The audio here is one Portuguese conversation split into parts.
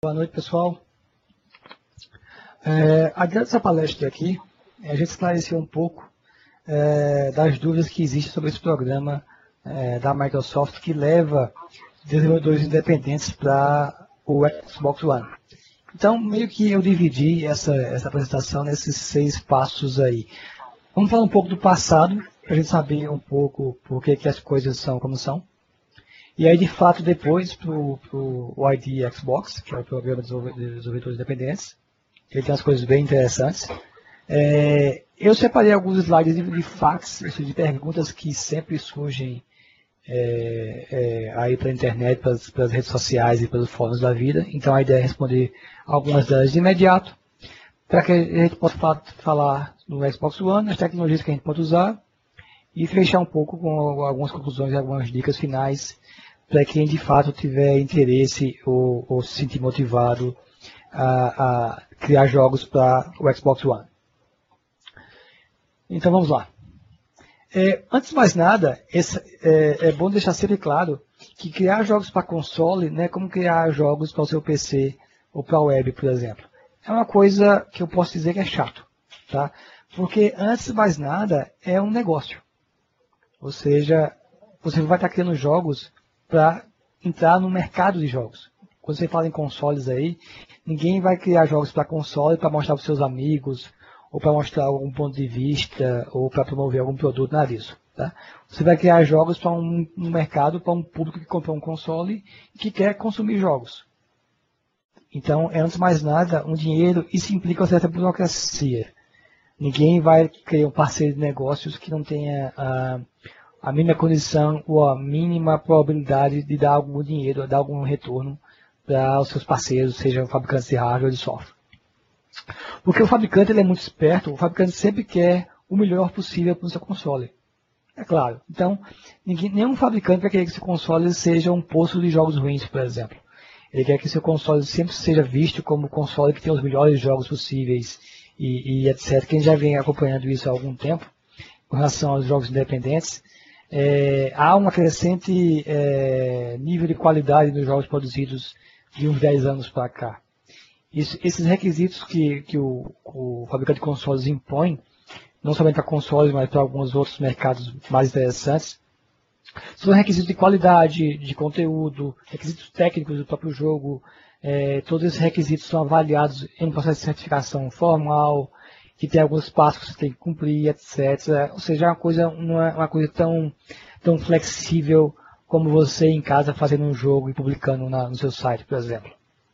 Boa noite, pessoal. A ideia dessa palestra aqui é a gente esclarecer um pouco das dúvidas que existem sobre esse programa da Microsoft que leva desenvolvedores independentes para o Xbox One. Então, meio que eu dividi essa apresentação nesses 6 passos aí. Vamos falar um pouco do passado, para a gente saber um pouco por que as coisas são como são. E aí, de fato, depois, para o ID Xbox, que é o programa de desenvolvedores independentes, ele tem umas coisas bem interessantes. Eu separei alguns slides de facts, de perguntas que sempre surgem aí para a internet, para as redes sociais e pelos fóruns da vida. Então, a ideia é responder algumas delas de imediato, para que a gente possa falar no Xbox One, as tecnologias que a gente pode usar, e fechar um pouco com algumas conclusões e algumas dicas finais para quem de fato tiver interesse ou se sentir motivado a criar jogos para o Xbox One. Então vamos lá. Antes de mais nada, é bom deixar sempre claro que criar jogos para console não é como criar jogos para o seu PC ou para a web, por exemplo. É uma coisa que eu posso dizer que é chato, tá? Porque antes de mais nada é um negócio. Ou seja, você vai estar criando jogos para entrar no mercado de jogos. Quando você fala em consoles aí, ninguém vai criar jogos para console para mostrar para os seus amigos, ou para mostrar algum ponto de vista, ou para promover algum produto, nada disso. Tá? Você vai criar jogos para um mercado, para um público que comprou um console e que quer consumir jogos. Então, antes de mais nada, um dinheiro, isso implica uma certa burocracia. Ninguém vai criar um parceiro de negócios que não tenha a mínima condição ou a mínima probabilidade de dar algum dinheiro, dar algum retorno para os seus parceiros, sejam fabricantes de hardware ou de software. Porque o fabricante ele é muito esperto, o fabricante sempre quer o melhor possível para o seu console. É claro. Então, nenhum fabricante vai querer que seu console seja um poço de jogos ruins, por exemplo. Ele quer que seu console sempre seja visto como um console que tem os melhores jogos possíveis e etc. Quem já vem acompanhando isso há algum tempo, com relação aos jogos independentes, há um crescente nível de qualidade nos jogos produzidos de uns 10 anos para cá. Esses requisitos que o fabricante de consoles impõe, não somente para consoles, mas para alguns outros mercados mais interessantes, são requisitos de qualidade, de conteúdo, requisitos técnicos do próprio jogo. Todos esses requisitos são avaliados em um processo de certificação formal, que tem alguns passos que você tem que cumprir, etc. Ou seja, não é uma coisa tão flexível como você em casa fazendo um jogo e publicando no seu site, por exemplo.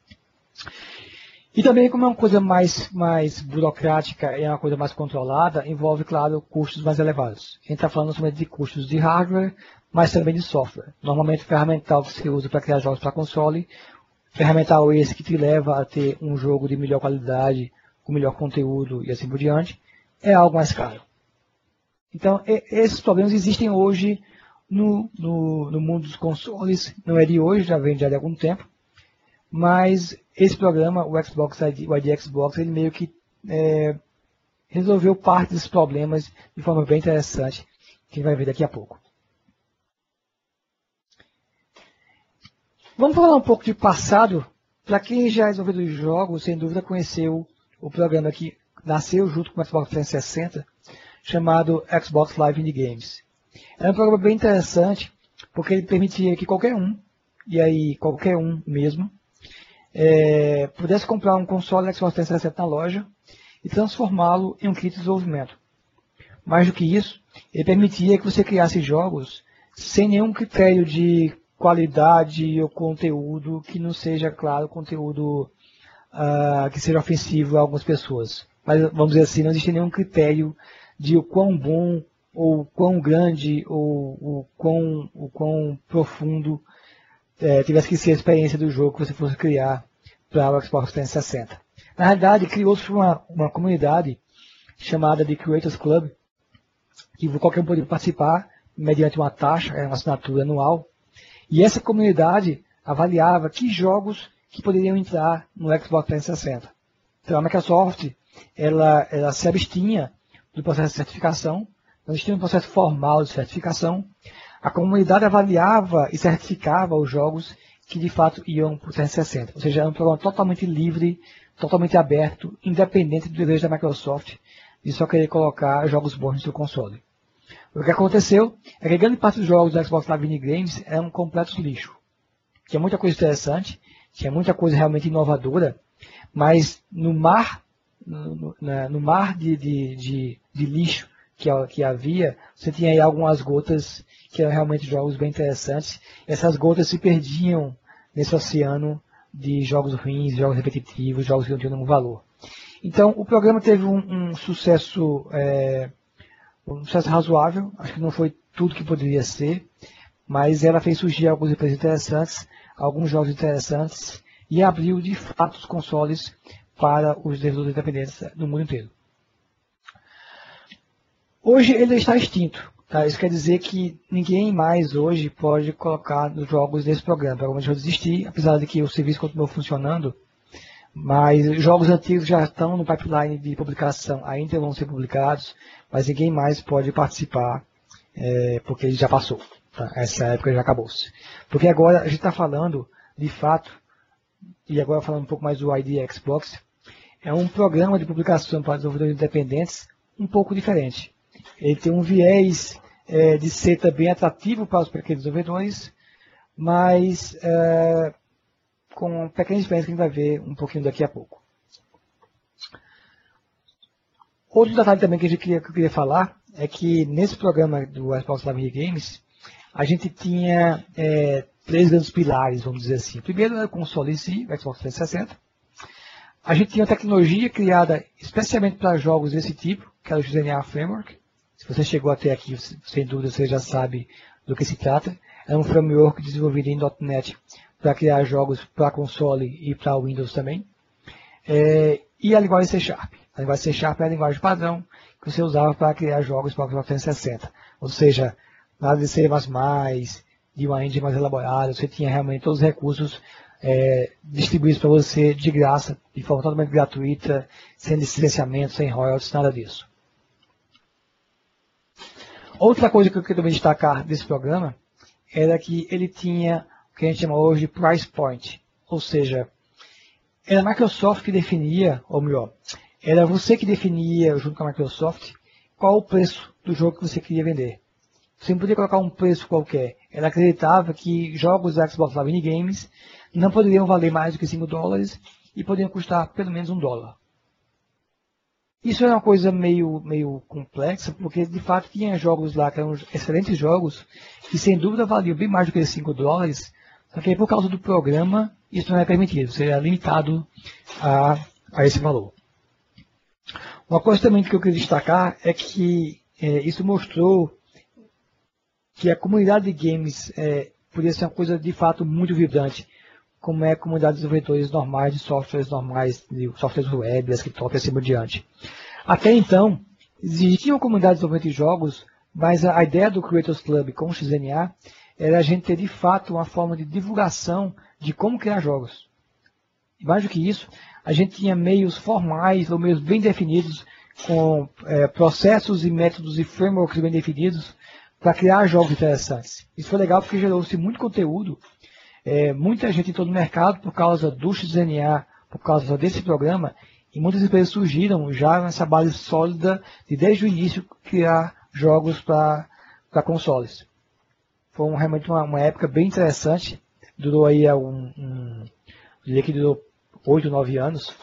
E também, como é uma coisa mais burocrática e é uma coisa mais controlada, envolve, claro, custos mais elevados. A gente está falando somente de custos de hardware, mas também de software. Normalmente, o ferramental que se usa para criar jogos para console, ferramental esse que te leva a ter um jogo de melhor qualidade, com melhor conteúdo e assim por diante, é algo mais caro. Então, esses problemas existem hoje no mundo dos consoles, não é de hoje, já vem de algum tempo, mas esse programa, o ID Xbox, ele meio que resolveu parte desses problemas de forma bem interessante, que a gente vai ver daqui a pouco. Vamos falar um pouco de passado. Para quem já é desenvolvedor de jogos, sem dúvida conheceu o programa que nasceu junto com o Xbox 360, chamado Xbox Live Indie Games. Era um programa bem interessante, porque ele permitia que qualquer um, e aí qualquer um mesmo, pudesse comprar um console Xbox 360 na loja e transformá-lo em um kit de desenvolvimento. Mais do que isso, ele permitia que você criasse jogos sem nenhum critério de qualidade ou conteúdo que não seja, claro, conteúdo que seja ofensivo a algumas pessoas. Mas, vamos dizer assim, não existe nenhum critério de o quão bom, ou quão grande, ou o quão profundo tivesse que ser a experiência do jogo que você fosse criar para o Xbox 360. Na realidade, criou-se uma comunidade chamada de Creators Club, que qualquer um poderia participar mediante uma taxa, uma assinatura anual, e essa comunidade avaliava que jogos que poderiam entrar no Xbox 360. Então a Microsoft ela se abstinha do processo de certificação, não existia um processo formal de certificação. A comunidade avaliava e certificava os jogos que de fato iam para o 360. Ou seja, era um programa totalmente livre, totalmente aberto, independente do desejo da Microsoft de só querer colocar jogos bons no seu console. O que aconteceu é que grande parte dos jogos do Xbox Live Mini Games eram completos lixo. Tinha muita coisa interessante, tinha muita coisa realmente inovadora, mas no mar de lixo que havia, você tinha aí algumas gotas que eram realmente jogos bem interessantes. Essas gotas se perdiam nesse oceano de jogos ruins, jogos repetitivos, jogos que não tinham nenhum valor. Então, o programa teve um sucesso razoável, acho que não foi tudo que poderia ser, mas ela fez surgir algumas empresas interessantes, alguns jogos interessantes, e abriu de fato os consoles para os desenvolvedores independentes no mundo inteiro. Hoje ele está extinto. Tá? Isso quer dizer que ninguém mais hoje pode colocar nos jogos desse programa. Provavelmente vai desistir, apesar de que o serviço continuou funcionando, mas jogos antigos já estão no pipeline de publicação, ainda vão ser publicados, mas ninguém mais pode participar, porque ele já passou. Tá? Essa época já acabou-se. Porque agora a gente está falando, de fato, e agora falando um pouco mais do ID Xbox, é um programa de publicação para desenvolvedores independentes um pouco diferente. Ele tem um viés de ser também atrativo para os pequenos desenvolvedores, mas com pequenas diferenças que a gente vai ver um pouquinho daqui a pouco. Outro detalhe também que eu queria falar é que nesse programa do Xbox Live Games, a gente tinha 3 grandes pilares, vamos dizer assim. O primeiro era o console em si, o Xbox 360. A gente tinha uma tecnologia criada especialmente para jogos desse tipo, que era o XNA Framework. Se você chegou até aqui, sem dúvida você já sabe do que se trata. É um framework desenvolvido em .NET para criar jogos para console e para Windows também. E a linguagem C Sharp. A linguagem C Sharp é a linguagem padrão que você usava para criar jogos para o Xbox 360. Ou seja, nada de C++, de uma engine mais elaborada, você tinha realmente todos os recursos distribuídos para você de graça, de forma totalmente gratuita, sem licenciamento, sem royalties, nada disso. Outra coisa que eu queria também destacar desse programa era que ele tinha o que a gente chama hoje de price point, ou seja, era a Microsoft que definia, ou melhor, era você que definia, junto com a Microsoft, qual o preço do jogo que você queria vender. Você não podia colocar um preço qualquer. Ela acreditava que jogos da Xbox Live Games não poderiam valer mais do que $5 e poderiam custar pelo menos $1. Isso é uma coisa meio complexa, porque de fato tinha jogos lá que eram excelentes jogos, que sem dúvida valiam bem mais do que $5, só que por causa do programa isso não é permitido, seria limitado a esse valor. Uma coisa também que eu queria destacar é que isso mostrou que a comunidade de games podia ser uma coisa de fato muito vibrante, como é a comunidade de desenvolvedores normais, de softwares normais, de softwares web, desktop e assim por diante. Até então, existia uma comunidade de desenvolvimento de jogos, mas a ideia do Creators Club com o XNA era a gente ter de fato uma forma de divulgação de como criar jogos. E mais do que isso, a gente tinha meios formais ou meios bem definidos, com processos e métodos e frameworks bem definidos para criar jogos interessantes. Isso foi legal porque gerou-se muito conteúdo, muita gente entrou no mercado por causa do XNA, por causa desse programa, e muitas empresas surgiram já nessa base sólida de desde o início criar jogos para consoles. Foi realmente uma época bem interessante, durou aí diria que durou 8, 9 anos,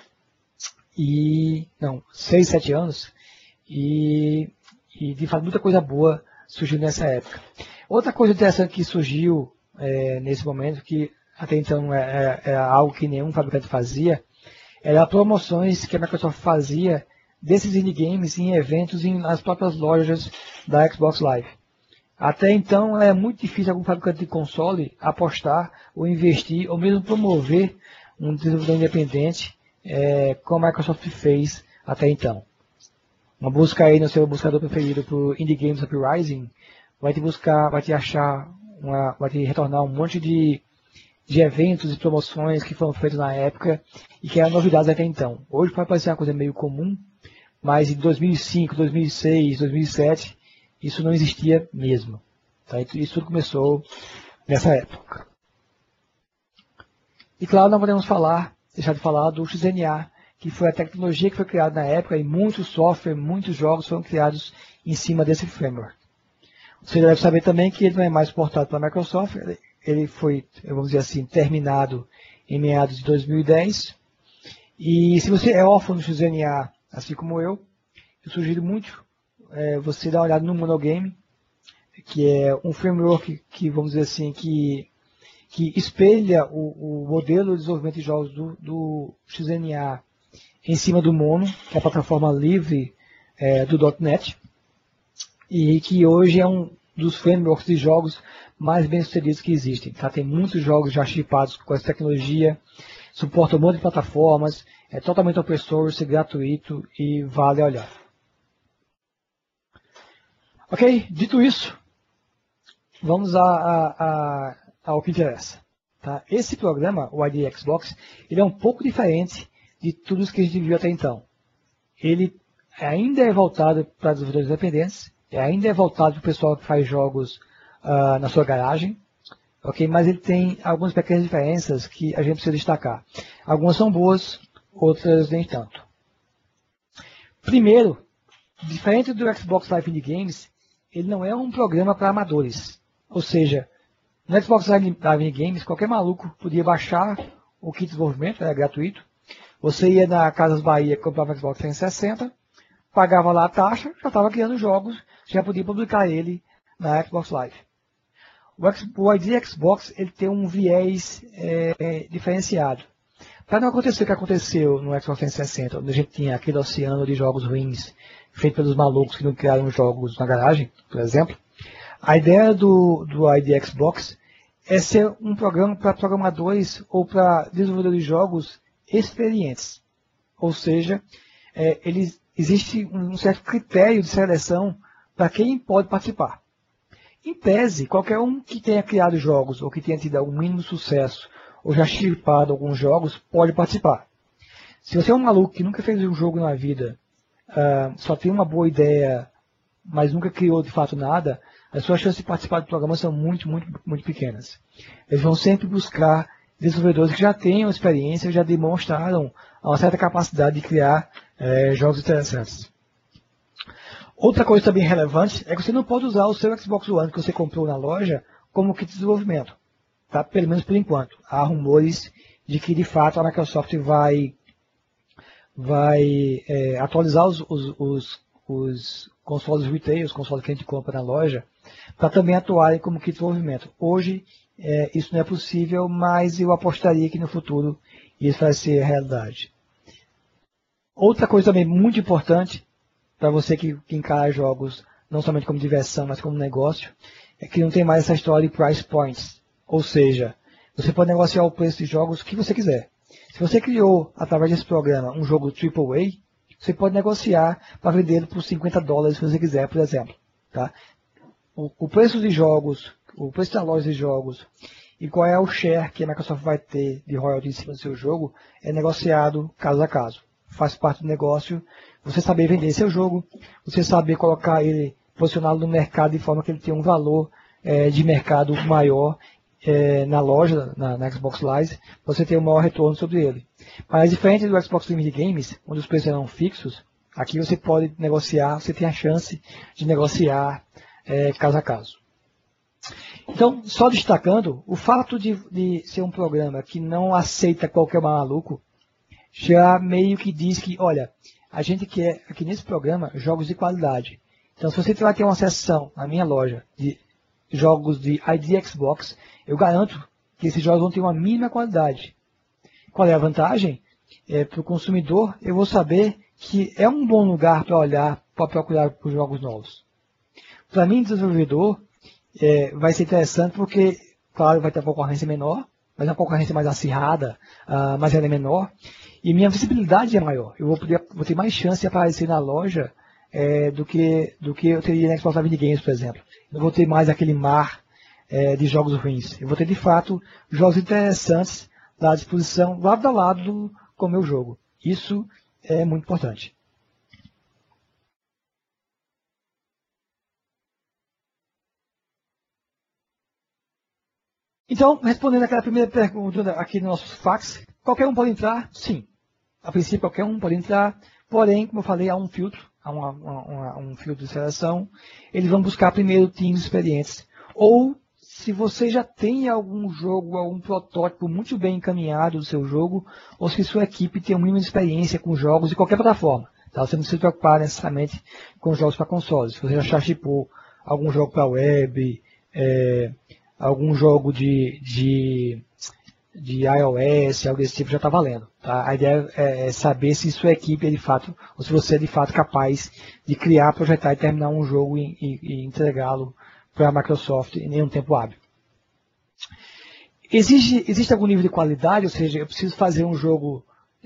6, 7 anos, e de fato muita coisa boa surgiu nessa época. Outra coisa interessante que surgiu nesse momento, que até então era algo que nenhum fabricante fazia, era promoções que a Microsoft fazia desses indie games em eventos nas próprias lojas da Xbox Live. Até então é muito difícil algum fabricante de console apostar ou investir ou mesmo promover um desenvolvedor independente como a Microsoft fez até então. Uma busca aí no seu buscador preferido por Indie Games Uprising vai te retornar um monte de eventos e promoções que foram feitos na época e que eram novidades até então. Hoje pode parecer uma coisa meio comum, mas em 2005, 2006, 2007, isso não existia mesmo. Tá? Isso tudo começou nessa época. E claro, não podemos deixar de falar do XNA, que foi a tecnologia que foi criada na época e muitos software, muitos jogos foram criados em cima desse framework. Você deve saber também que ele não é mais suportado pela Microsoft, ele foi, vamos dizer assim, terminado em meados de 2010. E se você é órfão do XNA, assim como eu sugiro muito você dar uma olhada no Monogame, que é um framework que, vamos dizer assim, que espelha o modelo de desenvolvimento de jogos do XNA em cima do Mono, que é a plataforma livre do .NET, e que hoje é um dos frameworks de jogos mais bem-sucedidos que existem. Tá? Tem muitos jogos já chipados com essa tecnologia, suporta um monte de plataformas, é totalmente open source, gratuito e vale a olhar. Ok? Dito isso, vamos ao que interessa. Tá? Esse programa, o IDE Xbox, ele é um pouco diferente de tudo isso que a gente viu até então. Ele ainda é voltado para desenvolvedores independentes, ainda é voltado para o pessoal que faz jogos na sua garagem, ok? Mas ele tem algumas pequenas diferenças que a gente precisa destacar. Algumas são boas, outras nem tanto. Primeiro, diferente do Xbox Live Indie Games, ele não é um programa para amadores. Ou seja, no Xbox Live Indie Games, qualquer maluco podia baixar o kit de desenvolvimento, era gratuito. Você ia na Casas Bahia, comprava o Xbox 360, pagava lá a taxa, já estava criando jogos, já podia publicar ele na Xbox Live. O ID Xbox ele tem um viés diferenciado. Para não acontecer o que aconteceu no Xbox 360, onde a gente tinha aquele oceano de jogos ruins, feito pelos malucos que não criaram jogos na garagem, por exemplo, a ideia do ID Xbox é ser um programa para programadores ou para desenvolvedores de jogos experientes. Ou seja, existe um certo critério de seleção para quem pode participar. Em tese, qualquer um que tenha criado jogos ou que tenha tido algum mínimo sucesso ou já chipado alguns jogos pode participar. Se você é um maluco que nunca fez um jogo na vida, só tem uma boa ideia, mas nunca criou de fato nada, as suas chances de participar do programa são muito, muito, muito pequenas. Eles vão sempre buscar desenvolvedores que já tenham experiência, já demonstraram uma certa capacidade de criar jogos interessantes. Outra coisa também relevante é que você não pode usar o seu Xbox One que você comprou na loja como kit de desenvolvimento. Tá? Pelo menos por enquanto. Há rumores de que de fato a Microsoft vai atualizar os consoles retail, os consoles que a gente compra na loja, para também atuarem como kit de desenvolvimento. Hoje isso não é possível, mas eu apostaria que no futuro isso vai ser realidade. Outra coisa também muito importante para você que encara jogos não somente como diversão, mas como negócio, é que não tem mais essa história de price points. Ou seja, você pode negociar o preço de jogos que você quiser. Se você criou, através desse programa, um jogo AAA, você pode negociar para vendê-lo por $50 se você quiser, por exemplo. Tá? O preço de jogos, o preço da loja de jogos e qual é o share que a Microsoft vai ter de royalties em cima do seu jogo é negociado caso a caso. Faz parte do negócio você saber vender seu jogo, você saber colocar ele, posicioná-lo no mercado de forma que ele tenha um valor de mercado maior na loja, na Xbox Live, você tem um maior retorno sobre ele. Mas diferente do Xbox Live Games, onde os preços eram fixos, aqui você pode negociar, você tem a chance de negociar caso a caso. Então, só destacando, o fato de ser um programa que não aceita qualquer maluco, já meio que diz que, olha, a gente quer aqui nesse programa jogos de qualidade. Então, se você vai ter uma seção na minha loja de jogos de ID Xbox, eu garanto que esses jogos vão ter uma mínima qualidade. Qual é a vantagem? Para o consumidor, eu vou saber que é um bom lugar para olhar, para procurar por jogos novos. Para mim, desenvolvedor, vai ser interessante porque, claro, vai ter uma concorrência menor, mas uma concorrência mais acirrada, mas ela é menor, e minha visibilidade é maior. Eu vou ter mais chance de aparecer na loja do que eu teria na Xbox Live Games, por exemplo. Eu vou ter mais aquele mar de jogos ruins. Eu vou ter, de fato, jogos interessantes à disposição, lado a lado com o meu jogo. Isso é muito importante. Então, respondendo aquela primeira pergunta aqui no nosso fax, qualquer um pode entrar? Sim. A princípio, qualquer um pode entrar, porém, como eu falei, há um filtro, há um filtro de seleção. Eles vão buscar primeiro times experientes. Ou, se você já tem algum jogo, algum protótipo muito bem encaminhado do seu jogo, ou se sua equipe tem uma mínima experiência com jogos de qualquer plataforma. Tá? Você não precisa se preocupar necessariamente com jogos para consoles. Se você já shippou algum jogo para web, algum jogo de iOS, algo desse tipo, já está valendo. Tá? A ideia é saber se sua equipe é de fato, ou se você é de fato capaz de criar, projetar e terminar um jogo e entregá-lo para a Microsoft em um tempo hábil. Existe algum nível de qualidade, ou seja, eu preciso fazer um jogo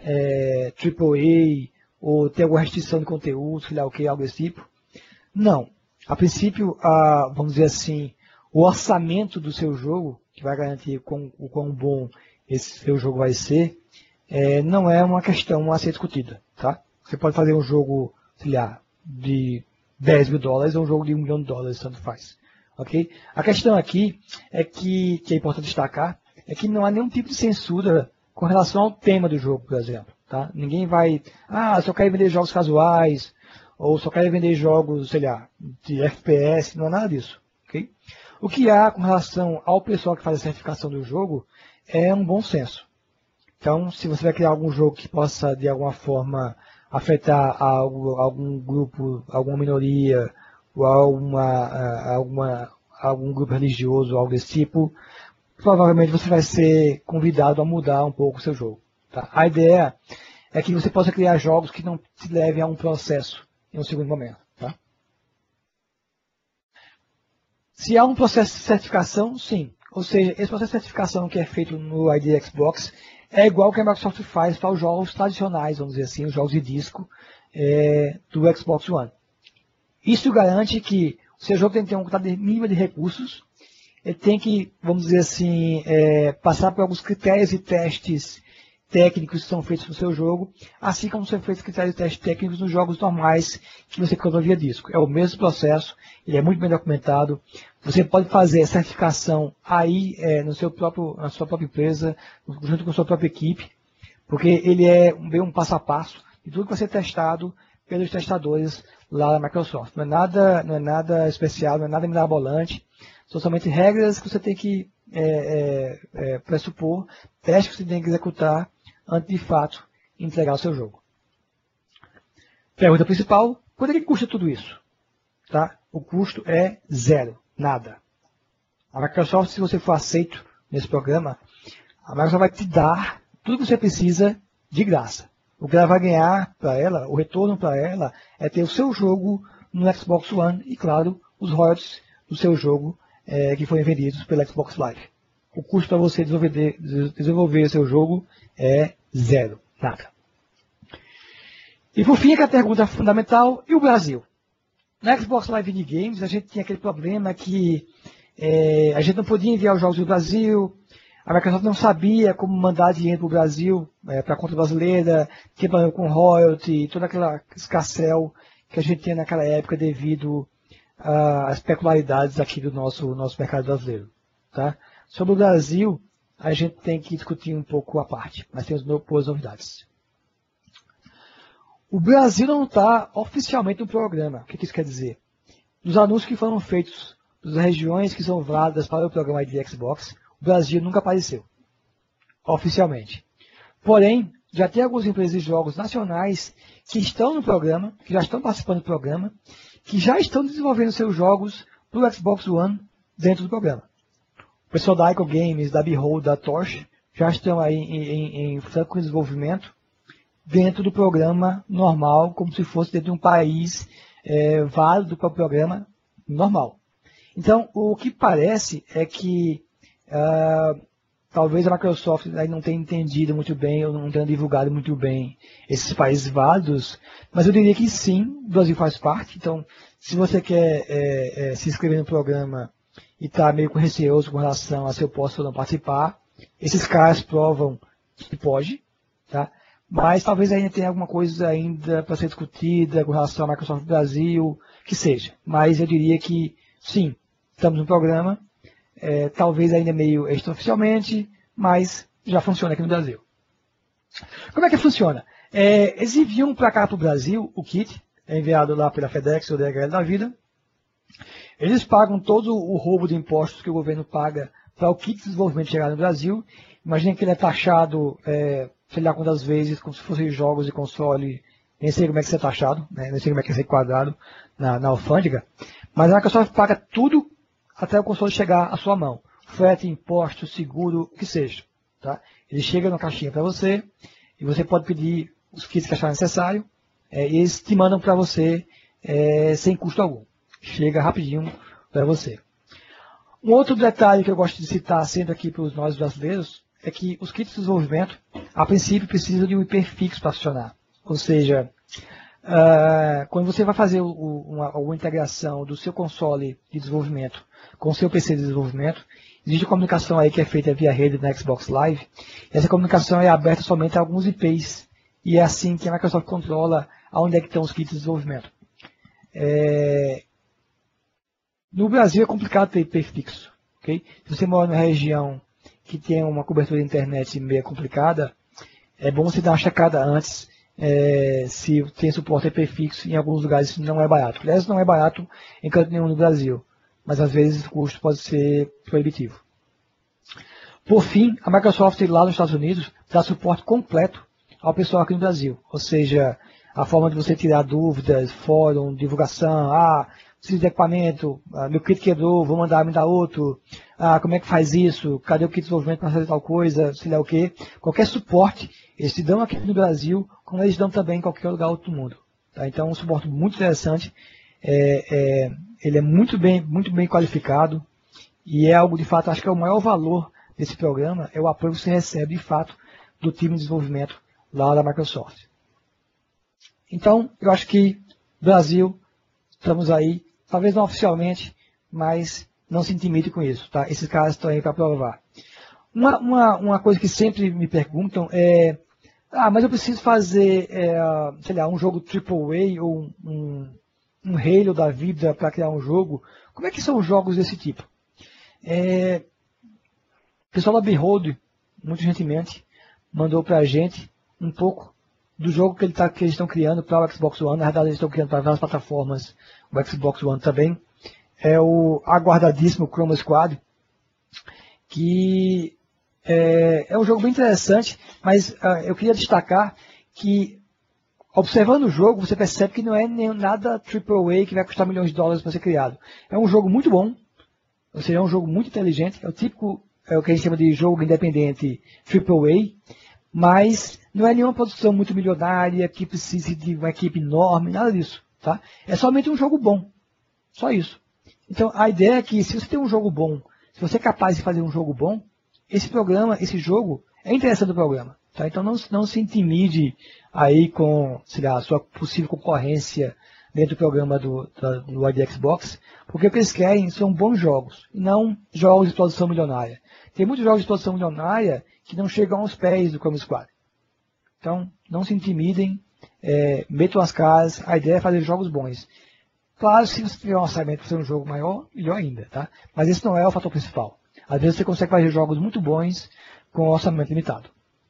AAA, ou ter alguma restrição de conteúdo, sei lá o que, algo desse tipo? Não. A princípio, vamos dizer assim, o orçamento do seu jogo, que vai garantir o quão bom esse seu jogo vai ser, não é uma questão a ser discutida. Tá? Você pode fazer um jogo, sei lá, de $10 mil ou um jogo de $1 milhão, tanto faz. Okay? A questão aqui que é importante destacar, é que não há nenhum tipo de censura com relação ao tema do jogo, por exemplo. Tá? Ninguém vai, só quer vender jogos casuais, ou só quer vender jogos, sei lá, de FPS, não é nada disso. Okay? O que há com relação ao pessoal que faz a certificação do jogo é um bom senso. Então, se você vai criar algum jogo que possa, de alguma forma, afetar algum grupo, alguma minoria, ou algum grupo religioso, algo desse tipo, provavelmente você vai ser convidado a mudar um pouco o seu jogo. Tá? A ideia é que você possa criar jogos que não te levem a um processo em um segundo momento. Tá? Se há um processo de certificação, sim. Ou seja, esse processo de certificação que é feito no ID Xbox é igual que a Microsoft faz para os jogos tradicionais, vamos dizer assim, os jogos de disco do Xbox One. Isso garante que o seu jogo tem que ter uma quantidade mínima de recursos, ele tem que, vamos dizer assim, passar por alguns critérios e testes técnicos que são feitos no seu jogo, assim como são feitos critérios e testes técnicos nos jogos normais que você cria via disco. É o mesmo processo, ele é muito bem documentado. Você pode fazer a certificação aí na sua própria empresa, junto com a sua própria equipe, porque ele é um passo a passo de tudo que vai ser testado pelos testadores lá da Microsoft. Não é nada especial, não é nada mirabolante, são somente regras que você tem que pressupor, testes que você tem que executar antes de fato entregar o seu jogo. Pergunta principal, quanto é que custa tudo isso? Tá? O custo é zero, nada. A Microsoft, se você for aceito nesse programa, a Microsoft vai te dar tudo que você precisa de graça. O que ela vai ganhar para ela, o retorno para ela, é ter o seu jogo no Xbox One e, claro, os royalties do seu jogo que forem vendidos pela Xbox Live. O custo para você desenvolver seu jogo é zero, nada. E por fim, aquela pergunta fundamental, e o Brasil? Na Xbox Live Indie Games, a gente tinha aquele problema que a gente não podia enviar os jogos do Brasil, a Microsoft não sabia como mandar dinheiro para o Brasil, para a conta brasileira, tinha problema com royalty, toda aquela escassez que a gente tinha naquela época devido às peculiaridades aqui do nosso mercado brasileiro. Tá? Sobre o Brasil, a gente tem que discutir um pouco a parte, mas temos boas novidades. O Brasil não está oficialmente no programa. O que isso quer dizer? Nos anúncios que foram feitos das regiões que são válidas para o programa ID Xbox, o Brasil nunca apareceu, oficialmente. Porém, já tem algumas empresas de jogos nacionais que estão no programa, que já estão participando do programa, que já estão desenvolvendo seus jogos para o Xbox One dentro do programa. O pessoal da Ico Games, da Behold, da Torch, já estão aí em franco desenvolvimento dentro do programa normal, como se fosse dentro de um país válido para o programa normal. Então, o que parece é que talvez a Microsoft não tenha entendido muito bem, ou não tenha divulgado muito bem esses países válidos, mas eu diria que sim, o Brasil faz parte. Então, se você quer se inscrever no programa e está meio receoso com relação a se eu posso ou não participar, esses caras provam que pode, tá? Mas talvez ainda tenha alguma coisa ainda para ser discutida com relação à Microsoft Brasil, que seja. Mas eu diria que sim, estamos no programa, talvez ainda meio extraoficialmente, mas já funciona aqui no Brasil. Como é que funciona? Eles enviam para cá para o Brasil o kit, é enviado lá pela FedEx ou DHL da vida. Eles pagam todo o roubo de impostos que o governo paga para o kit de desenvolvimento chegar no Brasil. Imagina que ele é taxado, sei lá quantas vezes, como se fossem jogos de console, nem sei como é que isso é taxado, né? Nem sei como é que isso é enquadrado na alfândega. Mas a Microsoft paga tudo até o console chegar à sua mão. Frete, imposto, seguro, o que seja. Tá? Ele chega na caixinha para você e você pode pedir os kits que achar necessário e eles te mandam para você sem custo algum. Chega rapidinho para você. Um outro detalhe que eu gosto de citar sempre aqui para os nós brasileiros é que os kits de desenvolvimento, a princípio, precisam de um hiperfixo para funcionar. Ou seja, quando você vai fazer alguma integração do seu console de desenvolvimento com o seu PC de desenvolvimento, existe uma comunicação aí que é feita via rede na Xbox Live. E essa comunicação é aberta somente a alguns IPs. E é assim que a Microsoft controla aonde é que estão os kits de desenvolvimento. No Brasil é complicado ter IP fixo. Okay? Se você mora numa região que tem uma cobertura de internet meio complicada, é bom você dar uma checada antes se tem suporte a IP fixo. Em alguns lugares isso não é barato. Aliás, não é barato em canto nenhum no Brasil, mas às vezes o custo pode ser proibitivo. Por fim, a Microsoft lá nos Estados Unidos dá suporte completo ao pessoal aqui no Brasil. Ou seja, a forma de você tirar dúvidas, fórum, divulgação, preciso de equipamento, meu kit quebrou, vou mandar me dar outro, como é que faz isso, cadê o kit de desenvolvimento para fazer tal coisa, sei lá o quê. Qualquer suporte, eles te dão aqui no Brasil, como eles dão também em qualquer lugar do mundo. Tá? Então, um suporte muito interessante, ele é muito bem qualificado, e é algo, de fato, acho que é o maior valor desse programa, é o apoio que você recebe, de fato, do time de desenvolvimento lá da Microsoft. Então, eu acho que Brasil, estamos aí, talvez não oficialmente, mas não se intimide com isso, tá? Esses caras estão aí para provar. Uma coisa que sempre me perguntam é, mas eu preciso fazer, sei lá, um jogo AAA ou um Halo da vida para criar um jogo. Como é que são os jogos desse tipo? O pessoal da Behold, muito gentilmente, mandou para a gente um pouco do jogo que eles estão criando para o Xbox One. Na verdade, eles estão criando para várias plataformas, o Xbox One também. É o aguardadíssimo Chroma Squad, que é um jogo bem interessante, mas eu queria destacar que, observando o jogo, você percebe que não é nada AAA que vai custar milhões de dólares para ser criado. É um jogo muito bom, ou seja, é um jogo muito inteligente, é o típico, é o que a gente chama de jogo independente AAA, mas não é nenhuma produção muito milionária que precise de uma equipe enorme, nada disso. Tá? É somente um jogo bom, só isso. Então a ideia é que se você tem um jogo bom, se você é capaz de fazer um jogo bom, esse jogo é interessante do programa. Tá? Então não se intimide aí com, sei lá, a sua possível concorrência dentro do programa do Xbox, porque o que eles querem são bons jogos, e não jogos de produção milionária. Tem muitos jogos de produção milionária que não chegam aos pés do Chroma Squad. Então, não se intimidem, metam as caras, a ideia é fazer jogos bons. Claro, se você tiver um orçamento para ser um jogo maior, melhor ainda, tá? Mas esse não é o fator principal. Às vezes você consegue fazer jogos muito bons com orçamento limitado.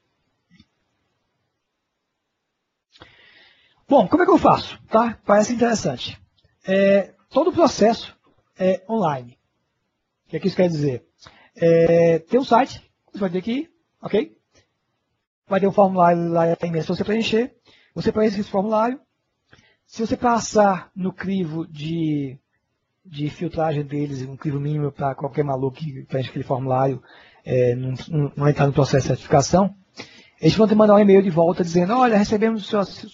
Bom, como é que eu faço? Tá? Parece interessante. Todo o processo é online. O que é que isso quer dizer? Tem um site, você vai ter que ir, ok? Vai ter um formulário lá imenso para você preencher. Você preenche esse formulário. Se você passar no crivo de filtragem deles, um crivo mínimo para qualquer maluco que preenche aquele formulário, não entrar no processo de certificação, eles vão te mandar um e-mail de volta dizendo, olha, recebemos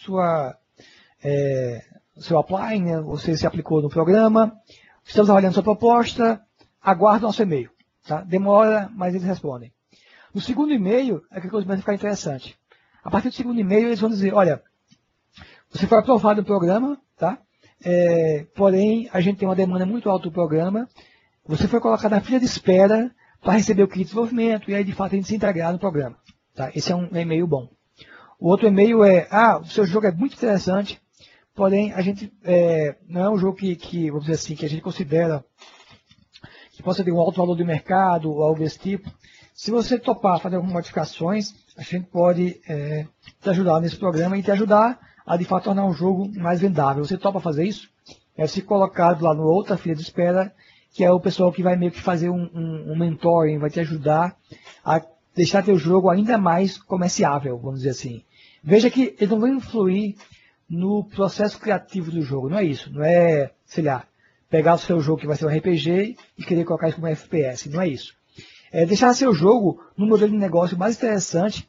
seu apply, né? Você se aplicou no programa, estamos avaliando sua proposta, aguarde o nosso e-mail. Tá? Demora, mas eles respondem. No segundo e-mail, é que a coisa vai ficar interessante. A partir do segundo e-mail, eles vão dizer, olha, você foi aprovado no programa, tá? Porém, a gente tem uma demanda muito alta do programa, você foi colocado na fila de espera para receber o kit de desenvolvimento, e aí, de fato, a gente se integrar no programa. Tá? Esse é um e-mail bom. O outro e-mail é, o seu jogo é muito interessante, porém, a gente não é um jogo que, vamos dizer assim, que a gente considera que possa ter um alto valor de mercado ou algo desse tipo. Se você topar fazer algumas modificações, a gente pode te ajudar nesse programa e te ajudar a, de fato, tornar um jogo mais vendável. Você topa fazer isso? É ser colocado lá no outra fila de espera, que é o pessoal que vai meio que fazer um mentoring, vai te ajudar a deixar teu jogo ainda mais comerciável, vamos dizer assim. Veja que eles não vão influir no processo criativo do jogo, não é isso. Não é, sei lá, pegar o seu jogo que vai ser um RPG e querer colocar isso como FPS, não é isso. É deixar seu jogo no modelo de negócio mais interessante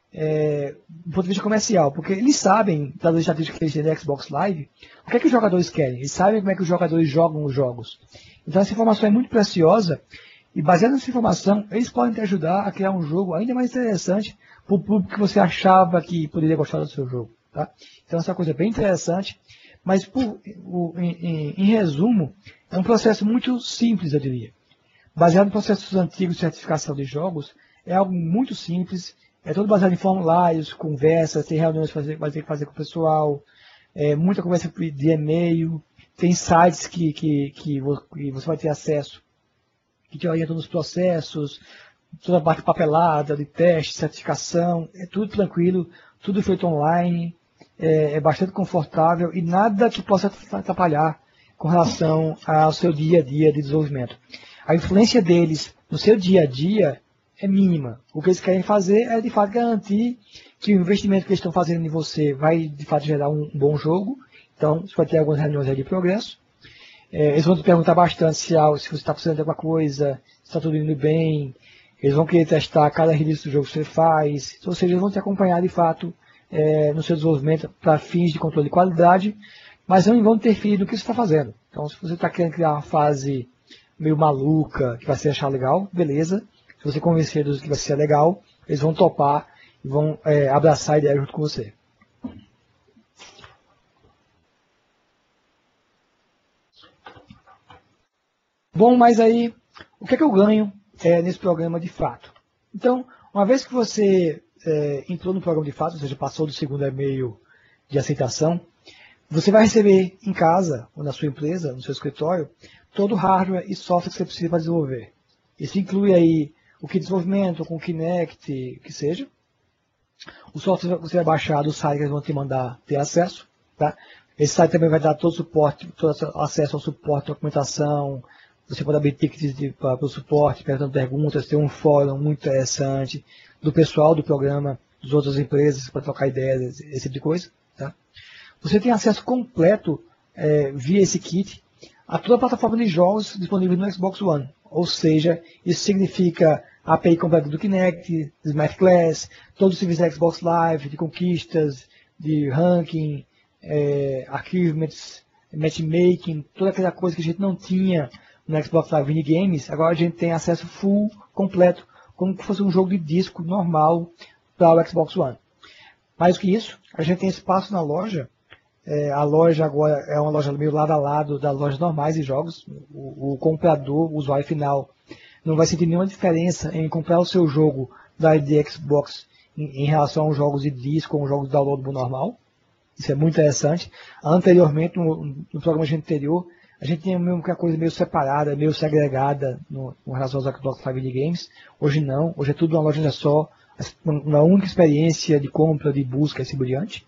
do ponto de vista comercial, porque eles sabem, das estatísticas que eles têm no Xbox Live, o que é que os jogadores querem, eles sabem como é que os jogadores jogam os jogos. Então essa informação é muito preciosa, e baseada nessa informação, eles podem te ajudar a criar um jogo ainda mais interessante para o público que você achava que poderia gostar do seu jogo. Tá? Então essa coisa é bem interessante, mas em resumo, é um processo muito simples, eu diria. Baseado em processos antigos de certificação de jogos, é algo muito simples, é todo baseado em formulários, conversas, tem reuniões que vai ter que fazer com o pessoal, muita conversa de e-mail, tem sites que você vai ter acesso, que te orientam nos processos, toda a parte papelada, de teste, certificação, é tudo tranquilo, tudo feito online, é bastante confortável e nada que possa atrapalhar com relação ao seu dia a dia de desenvolvimento. A influência deles no seu dia a dia é mínima. O que eles querem fazer é, de fato, garantir que o investimento que eles estão fazendo em você vai, de fato, gerar um bom jogo. Então, você vai ter algumas reuniões aí de progresso. Eles vão te perguntar bastante se você está precisando de alguma coisa, se está tudo indo bem. Eles vão querer testar cada release do jogo que você faz. Ou seja, eles vão te acompanhar, de fato, no seu desenvolvimento para fins de controle de qualidade, mas não vão interferir no que você está fazendo. Então, se você está querendo criar uma fase meio maluca, que vai ser achar legal, beleza. Se você convencer eles que vai ser legal, eles vão topar e vão abraçar a ideia junto com você. Bom, mas aí, o que é que eu ganho nesse programa de fato? Então, uma vez que você entrou no programa de fato, ou seja, passou do segundo e-mail de aceitação, você vai receber em casa, ou na sua empresa, no seu escritório, todo o hardware e software que você precisa para desenvolver. Isso inclui aí o kit de desenvolvimento, com o Kinect, que seja. O software você vai baixar do site que eles vão te mandar ter acesso. Tá? Esse site também vai dar todo o suporte, todo acesso ao suporte, documentação. Você pode abrir tickets para o suporte, perguntando perguntas, tem um fórum muito interessante do pessoal do programa, das outras empresas, para trocar ideias, esse tipo de coisa. Tá? Você tem acesso completo via esse kit a toda a plataforma de jogos disponível no Xbox One. Ou seja, isso significa a API completa do Kinect, do Smart Class, todo o serviço da Xbox Live, de conquistas, de ranking, achievements, matchmaking, toda aquela coisa que a gente não tinha no Xbox Live Minigames, agora a gente tem acesso full, completo, como se fosse um jogo de disco normal para o Xbox One. Mais do que isso, a gente tem espaço na loja. A loja agora é uma loja meio lado a lado das lojas normais de jogos. O comprador, o usuário final, não vai sentir nenhuma diferença em comprar o seu jogo da ID Xbox em relação aos jogos de disco ou jogos de download normal. Isso é muito interessante. Anteriormente, no programa anterior, a gente tinha mesmo que a coisa meio separada, meio segregada com relação aos Xbox Live Games. Hoje não, hoje é tudo uma loja só, uma única experiência de compra, de busca e assim por diante.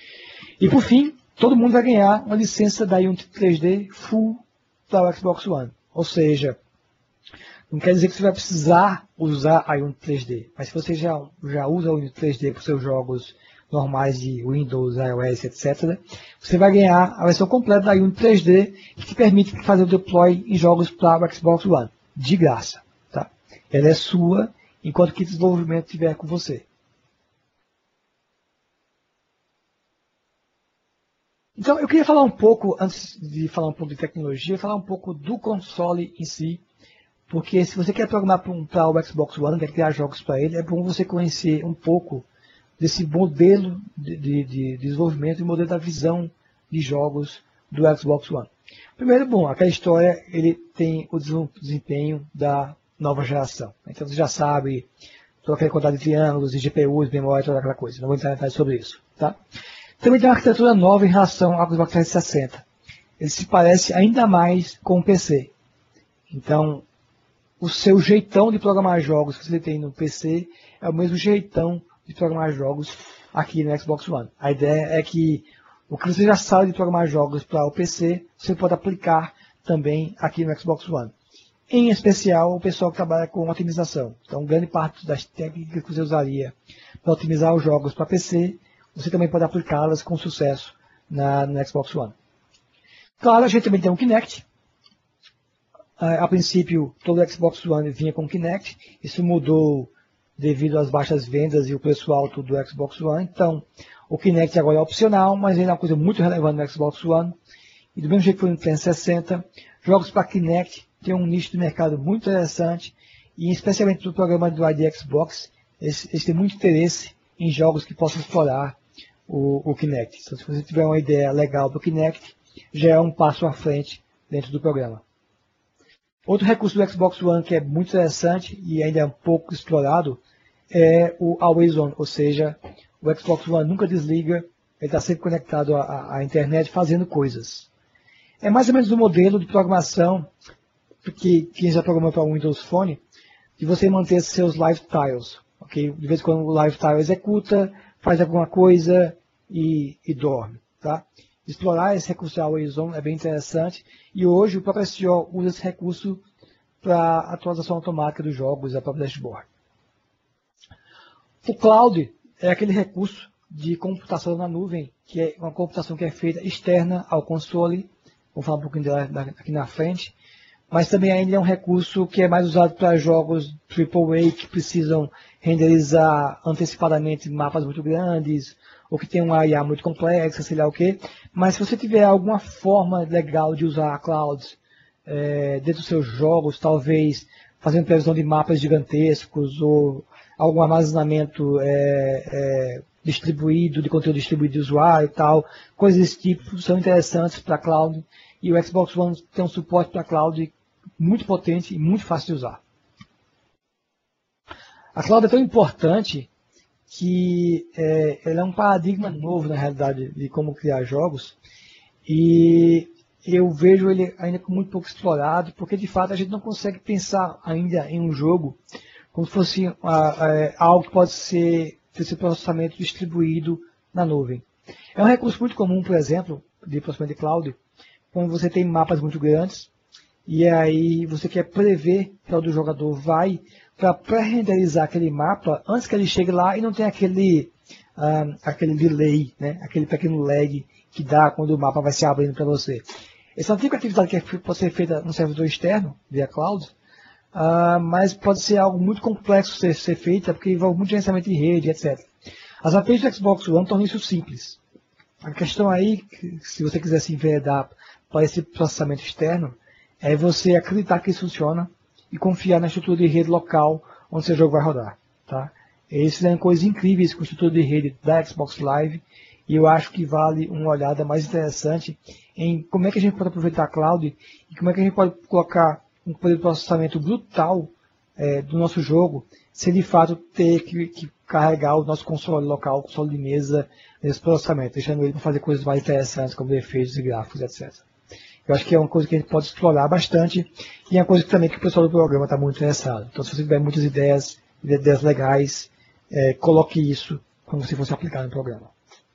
E por fim, todo mundo vai ganhar uma licença da Unity 3D full para o Xbox One. Ou seja, não quer dizer que você vai precisar usar a Unity 3D, mas se você já usa a Unity 3D para os seus jogos normais de Windows, iOS, etc., você vai ganhar a versão completa da Unity 3D que te permite fazer o deploy em jogos para o Xbox One, de graça. Tá? Ela é sua enquanto que o desenvolvimento estiver com você. Então, eu queria falar um pouco, antes de falar um pouco de tecnologia, falar um pouco do console em si, porque se você quer programar para o Xbox One, quer criar jogos para ele, é bom você conhecer um pouco desse modelo de desenvolvimento e modelo da visão de jogos do Xbox One. Primeiro, bom, aquela história, ele tem o desempenho da nova geração. Então, você já sabe toda aquela quantidade de triângulos, de GPUs, memória, toda aquela coisa. Não vou entrar em detalhes sobre isso. Tá? Também tem uma arquitetura nova em relação ao Xbox 360. Ele se parece ainda mais com o PC. Então, o seu jeitão de programar jogos que você tem no PC é o mesmo jeitão de programar jogos aqui no Xbox One. A ideia é que o que você já sabe de programar jogos para o PC, você pode aplicar também aqui no Xbox One. Em especial o pessoal que trabalha com otimização. Então, grande parte das técnicas que você usaria para otimizar os jogos para PC, você também pode aplicá-las com sucesso no Xbox One. Claro, a gente também tem um Kinect. A princípio, todo o Xbox One vinha com Kinect. Isso mudou devido às baixas vendas e o preço alto do Xbox One. Então, o Kinect agora é opcional, mas ainda é uma coisa muito relevante no Xbox One. E do mesmo jeito que foi no 360, jogos para Kinect tem um nicho de mercado muito interessante. E especialmente no programa do ID Xbox, eles têm muito interesse em jogos que possam explorar o Kinect. Então, se você tiver uma ideia legal do Kinect, já é um passo à frente dentro do programa. Outro recurso do Xbox One que é muito interessante e ainda é um pouco explorado é o Always On, ou seja, o Xbox One nunca desliga, ele está sempre conectado à internet fazendo coisas. É mais ou menos o modelo de programação que quem já programou para o Windows Phone, de você manter seus live tiles. Okay? De vez em quando o live tile executa, faz alguma coisa e dorme. Tá? Explorar esse recurso de Always On é bem interessante. E hoje o próprio SEO usa esse recurso para atualização automática dos jogos, a própria dashboard. O Cloud é aquele recurso de computação na nuvem, que é uma computação que é feita externa ao console. Vou falar um pouquinho dela aqui na frente. Mas também ainda é um recurso que é mais usado para jogos AAA que precisam renderizar antecipadamente mapas muito grandes, ou que tem uma IA muito complexa, sei lá o quê. Mas se você tiver alguma forma legal de usar a cloud dentro dos seus jogos, talvez fazendo previsão de mapas gigantescos, ou algum armazenamento distribuído, de conteúdo distribuído de usuário e tal, coisas desse tipo são interessantes para a cloud. E o Xbox One tem um suporte para a cloud muito potente e muito fácil de usar. A cloud é tão importante que ela é um paradigma novo, na realidade, de como criar jogos. E eu vejo ele ainda com muito pouco explorado, porque de fato a gente não consegue pensar ainda em um jogo como se fosse algo que pode ser esse processamento distribuído na nuvem. É um recurso muito comum, por exemplo, de processamento de cloud, quando você tem mapas muito grandes, e aí você quer prever para onde o jogador vai, para pré-renderizar aquele mapa antes que ele chegue lá e não tem aquele delay, né? Aquele pequeno lag que dá quando o mapa vai se abrindo para você. Essa antiga atividade que pode ser feita no servidor externo, via cloud, mas pode ser algo muito complexo ser feita, porque envolve muito gerenciamento de rede, etc. As APIs do Xbox One tornam isso simples. A questão aí, se você quiser se enveredar para esse processamento externo, é você acreditar que isso funciona e confiar na estrutura de rede local onde seu jogo vai rodar. Tá? Eles fizeram coisas incríveis com a estrutura de rede da Xbox Live e eu acho que vale uma olhada mais interessante em como é que a gente pode aproveitar a cloud e como é que a gente pode colocar um poder de processamento brutal do nosso jogo sem de fato ter que carregar o nosso console local, o console de mesa nesse processamento, deixando ele para fazer coisas mais interessantes como efeitos e gráficos, etc. Eu acho que é uma coisa que a gente pode explorar bastante e é uma coisa que também que o pessoal do programa está muito interessado. Então, se você tiver muitas ideias legais, coloque isso como se fosse aplicado no programa.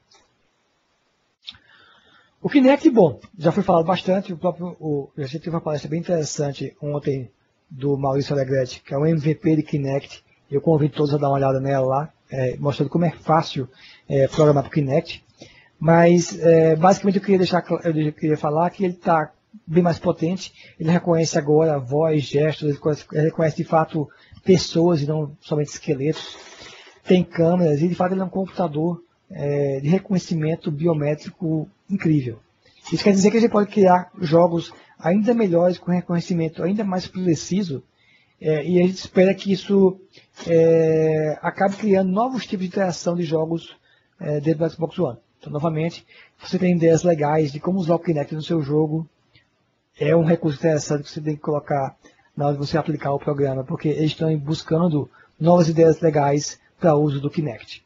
O Kinect, bom, já foi falado bastante. A gente teve uma palestra bem interessante ontem do Maurício Alegretti, que é o MVP de Kinect. Eu convido todos a dar uma olhada nela lá, mostrando como é fácil programar para o Kinect. Mas, basicamente, eu queria falar que ele está bem mais potente. Ele reconhece agora voz, gestos, ele reconhece de fato pessoas e não somente esqueletos. Tem câmeras e, de fato, ele é um computador de reconhecimento biométrico incrível. Isso quer dizer que a gente pode criar jogos ainda melhores, com reconhecimento ainda mais preciso, e a gente espera que isso acabe criando novos tipos de interação de jogos dentro do Xbox One. Então, novamente, se você tem ideias legais de como usar o Kinect no seu jogo, é um recurso interessante que você tem que colocar na hora de você aplicar o programa, porque eles estão buscando novas ideias legais para o uso do Kinect.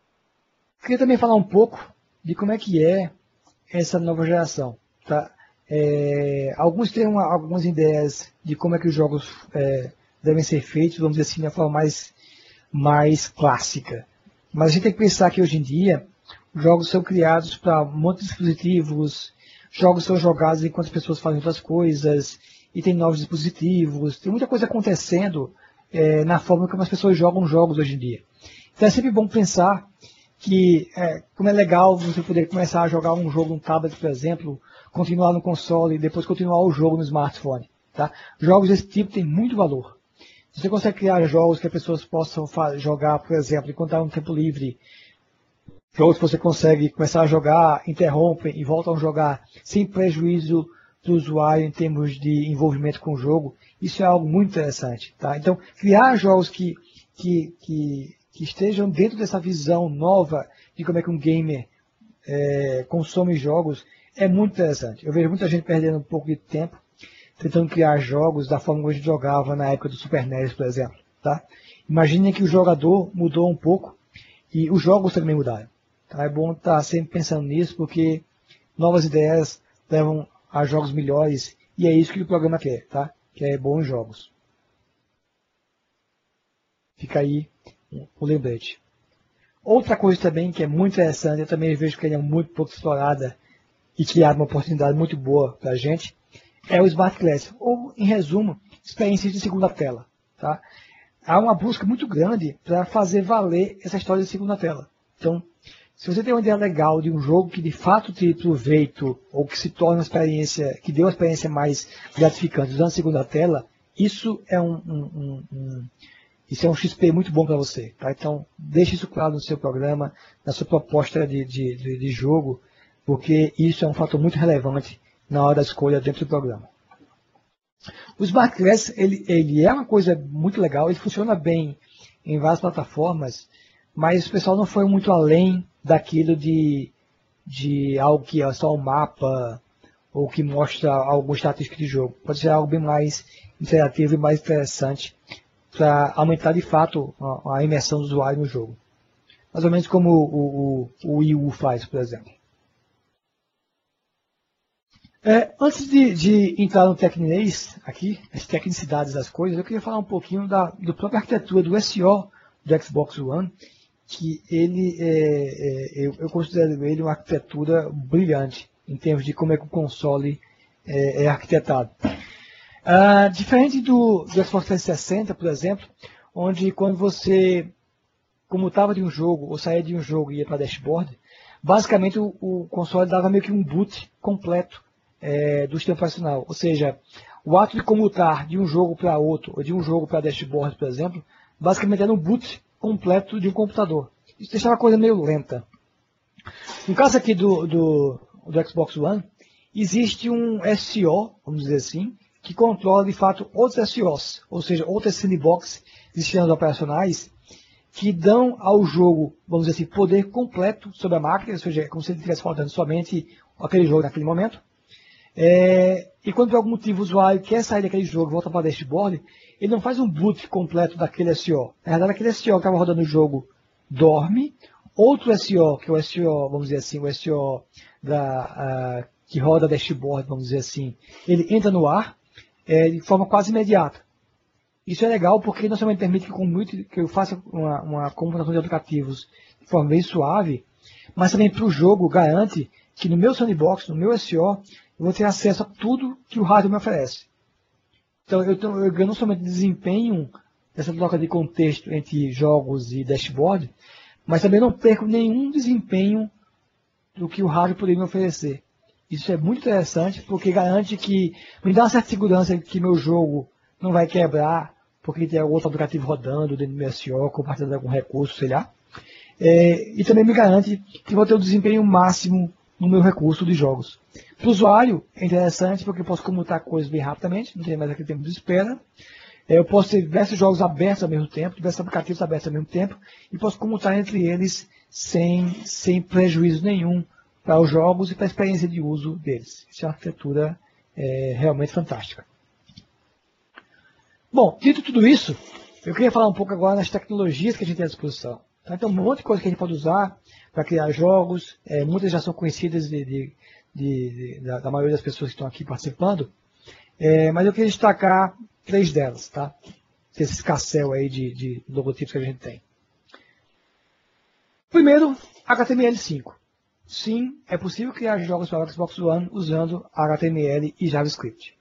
Queria também falar um pouco de como é que é essa nova geração. Tá? Alguns têm algumas ideias de como é que os jogos devem ser feitos, vamos dizer assim, de uma forma mais clássica. Mas a gente tem que pensar que hoje em dia, os jogos são criados para muitos dispositivos, jogos são jogados enquanto as pessoas fazem outras coisas, e tem novos dispositivos, tem muita coisa acontecendo na forma como as pessoas jogam jogos hoje em dia. Então é sempre bom pensar que, como é legal você poder começar a jogar um jogo no tablet, por exemplo, continuar no console e depois continuar o jogo no smartphone. Tá? Jogos desse tipo têm muito valor. Você consegue criar jogos que as pessoas possam jogar, por exemplo, enquanto está no tempo livre. Jogos que você consegue começar a jogar, interrompem e voltam a jogar sem prejuízo do usuário em termos de envolvimento com o jogo. Isso é algo muito interessante. Tá? Então, criar jogos que estejam dentro dessa visão nova de como é que um gamer consome jogos é muito interessante. Eu vejo muita gente perdendo um pouco de tempo tentando criar jogos da forma como a gente jogava na época do Super NES, por exemplo. Tá? Imaginem que o jogador mudou um pouco e os jogos também mudaram. Tá? É bom estar sempre pensando nisso, porque novas ideias levam a jogos melhores e é isso que o programa quer, tá? Que é bons jogos. Fica aí o lembrete. Outra coisa também que é muito interessante, eu também vejo que ela é muito pouco explorada e que abre uma oportunidade muito boa para a gente, é o Smart Glass, ou, em resumo, experiências de segunda tela. Tá? Há uma busca muito grande para fazer valer essa história de segunda tela. Então, se você tem uma ideia legal de um jogo que de fato tire proveito, ou que se torne uma experiência, que dê uma experiência mais gratificante usando a segunda tela, isso é um XP muito bom para você. Tá? Então, deixe isso claro no seu programa, na sua proposta de jogo, porque isso é um fator muito relevante na hora da escolha dentro do programa. O Smart Glass, ele é uma coisa muito legal, ele funciona bem em várias plataformas, mas o pessoal não foi muito além daquilo de algo que é só um mapa, ou que mostra alguma estatística de jogo. Pode ser algo bem mais interativo e mais interessante para aumentar de fato a imersão do usuário no jogo. Mais ou menos como o Wii U faz, por exemplo. Antes de entrar no tecnês, aqui, as tecnicidades das coisas, eu queria falar um pouquinho da própria arquitetura do SO do Xbox One, que eu considero ele uma arquitetura brilhante, em termos de como é que o console é arquitetado. Diferente do Xbox 360, por exemplo, onde quando você comutava de um jogo ou saía de um jogo e ia para dashboard, basicamente o console dava meio que um boot completo do sistema operacional. Ou seja, o ato de comutar de um jogo para outro, ou de um jogo para dashboard, por exemplo, basicamente era um boot completo de um computador. Isso deixava a coisa meio lenta. No caso aqui do Xbox One, existe um SO, vamos dizer assim, que controla de fato outros SOs, ou seja, outras sandbox de sistemas operacionais que dão ao jogo, vamos dizer assim, poder completo sobre a máquina, ou seja, é como se ele estivesse rodando somente aquele jogo naquele momento. E quando por algum motivo o usuário quer sair daquele jogo e volta para o dashboard, ele não faz um boot completo daquele SO. Na verdade, aquele SO que estava rodando o jogo dorme, outro SO, que é o SO, vamos dizer assim, o SO que roda dashboard, vamos dizer assim, ele entra no ar de forma quase imediata. Isso é legal porque não somente permite que eu faça uma computação de aplicativos de forma bem suave, mas também para o jogo garante que no meu sandbox, no meu SO, eu vou ter acesso a tudo que o hardware me oferece. Então eu ganho não somente desempenho dessa troca de contexto entre jogos e dashboard, mas também não perco nenhum desempenho do que o hardware poderia me oferecer. Isso é muito interessante porque garante que me dá uma certa segurança que meu jogo não vai quebrar porque tem outro aplicativo rodando dentro do meu SO, compartilhando algum recurso, sei lá. E também me garante que vou ter o desempenho máximo no meu recurso de jogos. Para o usuário é interessante porque eu posso comutar coisas bem rapidamente, não tem mais aquele tempo de espera. Eu posso ter diversos jogos abertos ao mesmo tempo, diversos aplicativos abertos ao mesmo tempo, e posso comutar entre eles sem prejuízo nenhum para os jogos e para a experiência de uso deles. Isso é uma arquitetura realmente fantástica. Bom, dito tudo isso, eu queria falar um pouco agora nas tecnologias que a gente tem à disposição. Então, um monte de coisa que a gente pode usar para criar jogos, muitas já são conhecidas da maioria das pessoas que estão aqui participando, mas eu queria destacar 3 delas, tá? Esse escassel aí de logotipos que a gente tem. Primeiro, HTML5. Sim, é possível criar jogos para o Xbox One usando HTML e JavaScript.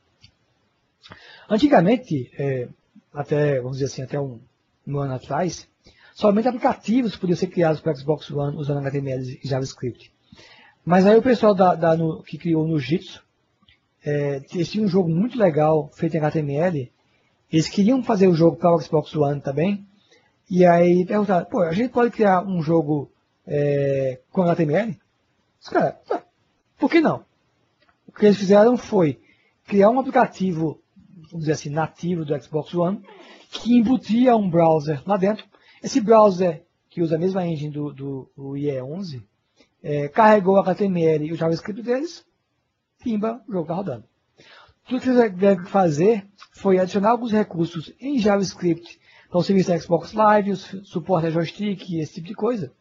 Antigamente, até, vamos dizer assim, até um ano atrás, somente aplicativos podiam ser criados para o Xbox One usando HTML e JavaScript. Mas aí o pessoal que criou no Jitsu, eles tinham um jogo muito legal feito em HTML, eles queriam fazer o jogo para o Xbox One também, e aí perguntaram, pô, a gente pode criar um jogo com HTML? Os caras, por que não? O que eles fizeram foi criar um aplicativo, vamos dizer assim, nativo do Xbox One, que embutia um browser lá dentro. Esse browser, que usa a mesma engine do IE11, carregou o HTML e o JavaScript deles, pimba, o jogo está rodando. Tudo que eles devem fazer foi adicionar alguns recursos em JavaScript para o serviço da Xbox Live, o suporte a joystick, esse tipo de coisa.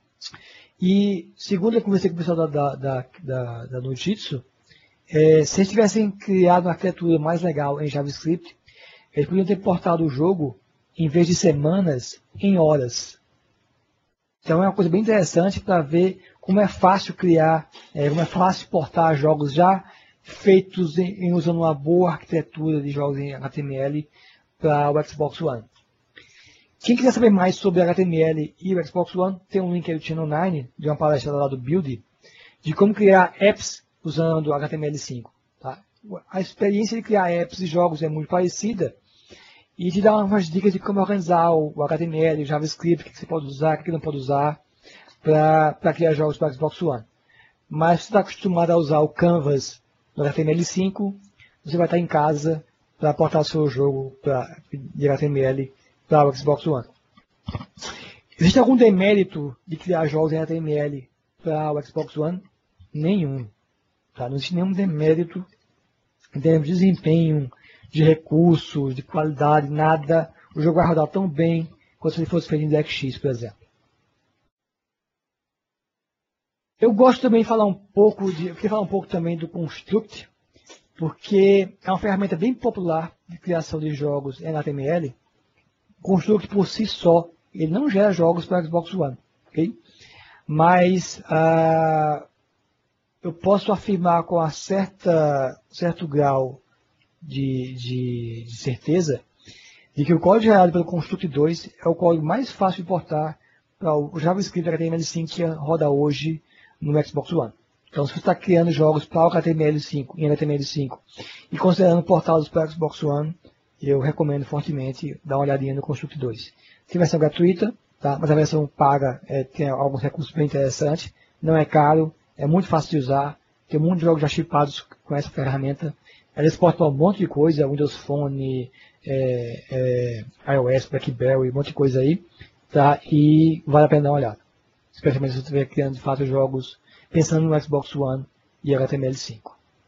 E, segundo eu conversei com o pessoal da Nujitsu, se eles tivessem criado uma arquitetura mais legal em JavaScript, eles podiam ter portado o jogo, em vez de semanas, em horas. Então é uma coisa bem interessante para ver como é fácil criar, como é fácil portar jogos já feitos usando uma boa arquitetura de jogos em HTML para o Xbox One. Quem quiser saber mais sobre HTML e o Xbox One, tem um link aí do Channel 9, de uma palestra lá do Build, de como criar apps usando HTML5. Tá? A experiência de criar apps e jogos é muito parecida, e te dá umas dicas de como organizar o HTML, o JavaScript, o que você pode usar, o que não pode usar, para criar jogos para o Xbox One. Mas se você está acostumado a usar o Canvas no HTML5, você vai estar em casa para portar o seu jogo de HTML para o Xbox One. Existe algum demérito de criar jogos em HTML para o Xbox One? Nenhum. Tá? Não existe nenhum demérito em termos de desempenho, de recursos, de qualidade, nada. O jogo vai rodar tão bem quanto se ele fosse feito em DXX, por exemplo. Eu gosto também de falar um pouco também do Construct, porque é uma ferramenta bem popular de criação de jogos em HTML. O Construct por si só, ele não gera jogos para Xbox One, ok? Mas eu posso afirmar com certo grau de certeza de que o código gerado pelo Construct 2 é o código mais fácil de portar para o JavaScript HTML5 que roda hoje no Xbox One. Então, se você está criando jogos para o HTML5 em HTML5 e considerando portá-los para o Xbox One, eu recomendo fortemente dar uma olhadinha no Construct 2. Tem versão gratuita, tá? Mas a versão paga tem alguns recursos bem interessantes, não é caro, é muito fácil de usar, tem um monte de jogos já shipados com essa ferramenta. Ela exporta um monte de coisa, Windows Phone, iOS, BlackBerry, um monte de coisa aí, tá? E vale a pena dar uma olhada. Especialmente se você estiver criando de fato jogos pensando no Xbox One e HTML5.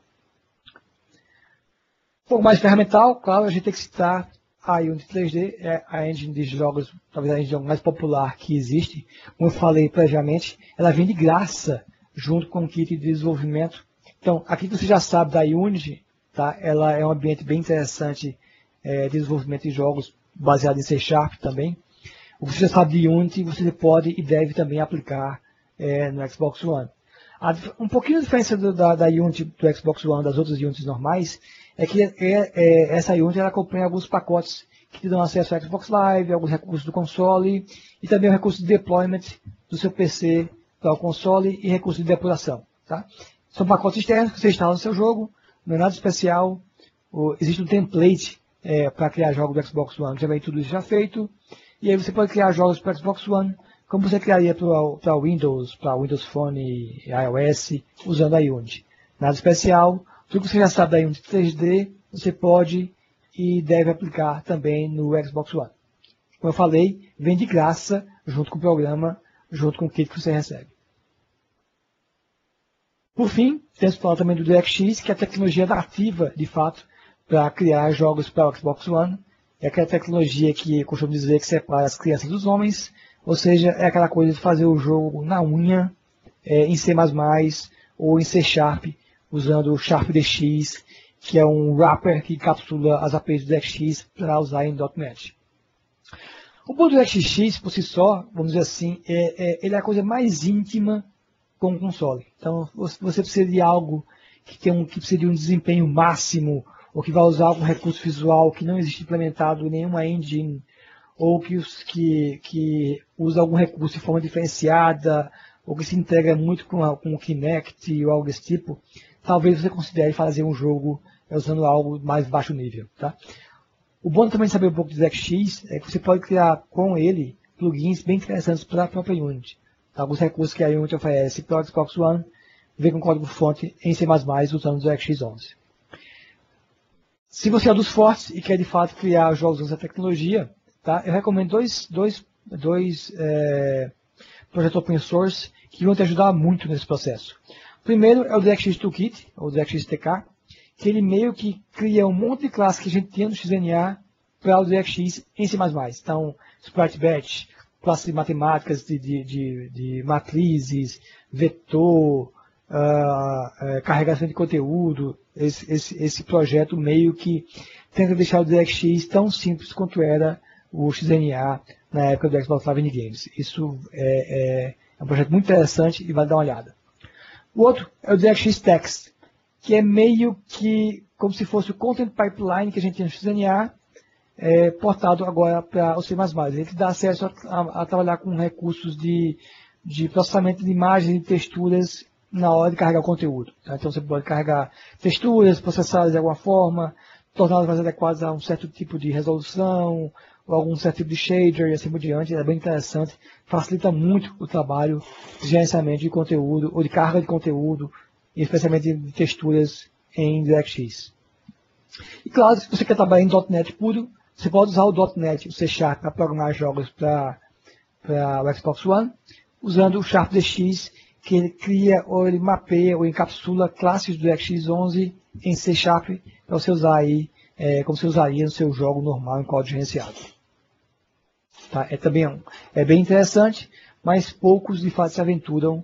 Um pouco mais ferramental, claro, a gente tem que citar a Unity 3D, é a engine de jogos, talvez a engine de jogos mais popular que existe. Como eu falei previamente, ela vem de graça junto com o kit de desenvolvimento. Então, aqui você já sabe da Unity, tá? Ela é um ambiente bem interessante de desenvolvimento de jogos baseado em C# também. O que você já sabe de Unity, você pode e deve também aplicar no Xbox One. Um pouquinho a diferença da Unity do Xbox One das outras Unities normais é que essa Unity ela acompanha alguns pacotes que te dão acesso ao Xbox Live, alguns recursos do console e também o recurso de deployment do seu PC para o console e recurso de depuração. Tá? São pacotes externos que você instala no seu jogo, não é nada especial. Existe um template para criar jogos do Xbox One, já vem tudo isso já feito. E aí você pode criar jogos para Xbox One, como você criaria para Windows Phone e iOS, usando a Unity. Nada especial, tudo que você já sabe da Unity 3D, você pode e deve aplicar também no Xbox One. Como eu falei, vem de graça, junto com o programa, junto com o kit que você recebe. Por fim, temos que falar também do DXX, que é a tecnologia nativa, de fato, para criar jogos para o Xbox One. É aquela tecnologia que eu costumo dizer que separa as crianças dos homens, ou seja, é aquela coisa de fazer o jogo na unha, em C++, ou em C Sharp, usando o SharpDX, que é um wrapper que encapsula as APIs do DirectX para usar em .NET. O bom do DirectX, por si só, vamos dizer assim, ele é a coisa mais íntima com o console. Então, você precisa de algo que precisa de um desempenho máximo, ou que vai usar algum recurso visual que não existe implementado em nenhuma engine, ou que usa algum recurso de forma diferenciada, ou que se integra muito com o Kinect ou algo desse tipo, talvez você considere fazer um jogo usando algo mais baixo nível. Tá? O bom também de saber um pouco do DirectX é que você pode criar com ele plugins bem interessantes para a própria Unity. Alguns recursos que a Unity oferece para o Xbox One, vem com código-fonte em C++ usando o DirectX 11. Se você é dos fortes e quer de fato criar jogos usando essa tecnologia, tá? Eu recomendo dois projetos open source que vão te ajudar muito nesse processo. O primeiro é o DirectX Toolkit, ou DirectX TK, que ele meio que cria um monte de classes que a gente tinha no XNA para o DirectX em C++. Então, Sprite Batch, classes de matemáticas, de matrizes, vetor, carregação de conteúdo. Esse projeto meio que tenta deixar o DirectX tão simples quanto era o XNA na época do Xbox Live Indie Games. Isso é um projeto muito interessante e vale dar uma olhada. O outro é o DirectX Text, que é meio que como se fosse o Content Pipeline que a gente tinha no XNA, portado agora para o C++. Ele te dá acesso a trabalhar com recursos de processamento de imagens e texturas na hora de carregar o conteúdo. Tá? Então você pode carregar texturas, processá-las de alguma forma, torná-las mais adequadas a um certo tipo de resolução, ou algum certo tipo de shader e assim por diante. É bem interessante, facilita muito o trabalho de gerenciamento de conteúdo, ou de carga de conteúdo, e especialmente de texturas em DirectX. E claro, se você quer trabalhar em .NET puro, você pode usar o .NET, o C Sharp, para programar jogos para o Xbox One, usando o SharpDX, que ele cria, ou ele mapeia, ou encapsula classes do DirectX 11 em C Sharp, para você usar aí, como você usaria no seu jogo normal em código gerenciado. Tá? É bem interessante, mas poucos de fato se aventuram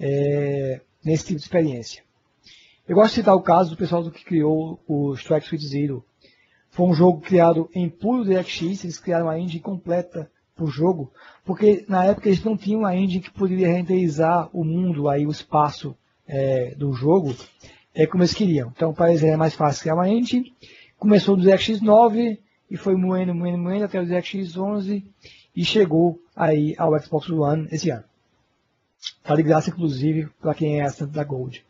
nesse tipo de experiência. Eu gosto de citar o caso do pessoal que criou o Strike Suite Zero. Foi um jogo criado em puro DirectX, eles criaram uma engine completa para o jogo, porque na época eles não tinham uma engine que poderia renderizar o mundo, aí, o espaço do jogo, como eles queriam. Então, para eles era mais fácil criar uma engine. Começou no DirectX 9 e foi moendo até o DirectX 11 e chegou aí ao Xbox One esse ano. Está de graça, inclusive, para quem é assinante da Gold.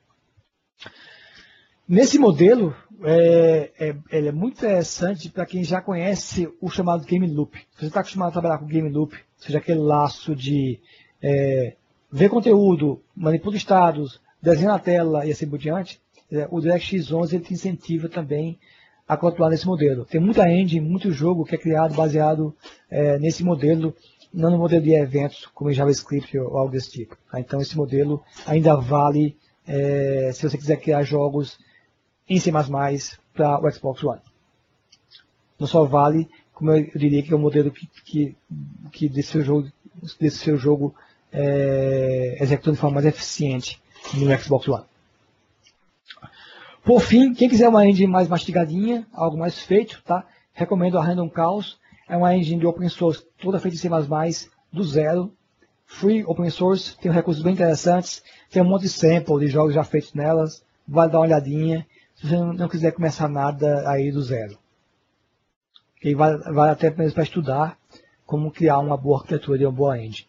Nesse modelo, ele é muito interessante para quem já conhece o chamado Game Loop. Se você está acostumado a trabalhar com Game Loop, seja aquele laço de ver conteúdo, manipular estados, desenhar na tela e assim por diante, o DirectX 11 ele te incentiva também a continuar nesse modelo. Tem muita engine, muito jogo que é criado baseado nesse modelo, não no modelo de eventos como em JavaScript ou algo desse tipo. Tá? Então esse modelo ainda vale se você quiser criar jogos em C++ para o Xbox One. Não só vale, como eu diria que é um modelo que deixa o seu jogo executando de forma mais eficiente no Xbox One. Por fim, quem quiser uma engine mais mastigadinha, algo mais feito, tá? Recomendo a Random Chaos. É uma engine de open source toda feita em C++ do zero. Free open source, tem recursos bem interessantes, tem um monte de sample de jogos já feitos nelas, vale dar uma olhadinha, se você não quiser começar nada aí do zero. E vale até mesmo para estudar como criar uma boa arquitetura de uma boa engine.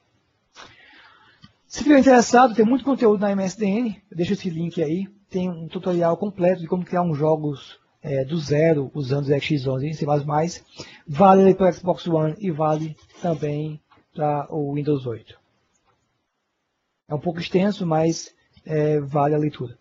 Se estiver interessado, tem muito conteúdo na MSDN, eu deixo esse link aí, tem um tutorial completo de como criar uns jogos do zero, usando o DirectX 11 em C++, vale para o Xbox One e vale também para o Windows 8. É um pouco extenso, mas vale a leitura.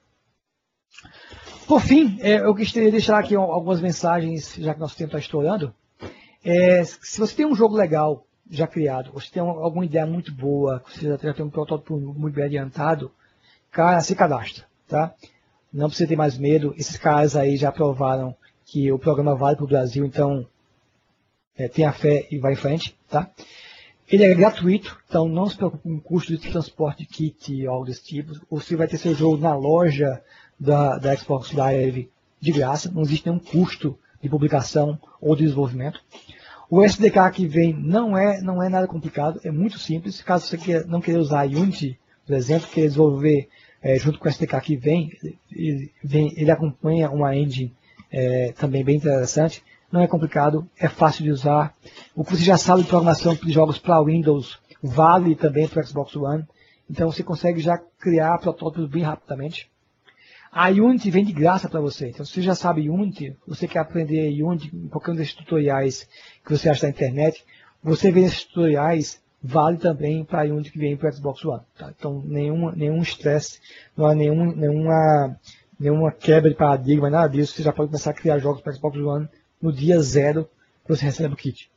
Por fim, eu gostaria de deixar aqui algumas mensagens, já que nosso tempo está estourando. Se você tem um jogo legal já criado, ou se tem alguma ideia muito boa, você já tem um protótipo muito bem adiantado, cara, se cadastra. Tá? Não precisa ter mais medo, esses caras aí já provaram que o programa vale para o Brasil, então tenha fé e vai em frente. Tá? Ele é gratuito, então não se preocupe com o custo de transporte de kit e algo desse tipo. Você vai ter seu jogo na loja da Xbox Live de graça, não existe nenhum custo de publicação ou de desenvolvimento. O SDK que vem não é nada complicado, é muito simples. Caso você não queira usar Unity, por exemplo, queira desenvolver junto com o SDK que vem, ele acompanha uma engine também bem interessante. Não é complicado, é fácil de usar. O que você já sabe de programação de jogos para Windows vale também para o Xbox One. Então você consegue já criar protótipos bem rapidamente. A Unity vem de graça para você. Então se você já sabe Unity, você quer aprender Unity em qualquer um desses tutoriais que você acha na internet, você vê esses tutoriais, vale também para a Unity que vem para o Xbox One. Tá? Então nenhum estresse, não há nenhuma quebra de paradigma, nada disso. Você já pode começar a criar jogos para o Xbox One no dia 0 que você recebe o kit.